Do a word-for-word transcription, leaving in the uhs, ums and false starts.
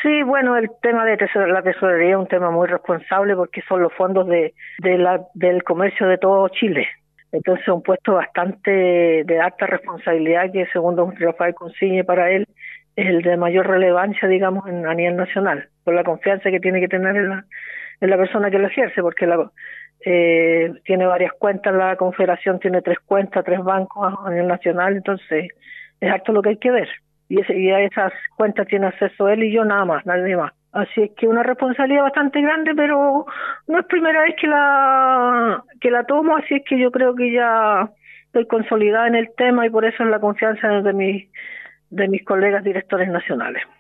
Sí, bueno, el tema de tesor- la tesorería es un tema muy responsable porque son los fondos de, de la, del comercio de todo Chile. Entonces, un puesto bastante de alta responsabilidad que, según don Rafael Consigne, para él es el de mayor relevancia, digamos, en, a nivel nacional, por la confianza que tiene que tener en la, en la persona que lo ejerce, porque la, eh, tiene varias cuentas, la Confederación tiene tres cuentas, tres bancos a nivel nacional, entonces es harto lo que hay que ver y, ese, y a esas cuentas tiene acceso él y yo nada más, nadie más. Así es que una responsabilidad bastante grande, pero no es primera vez que la que la tomo, así es que yo creo que ya estoy consolidada en el tema y por eso es la confianza de mis de mis colegas directores nacionales.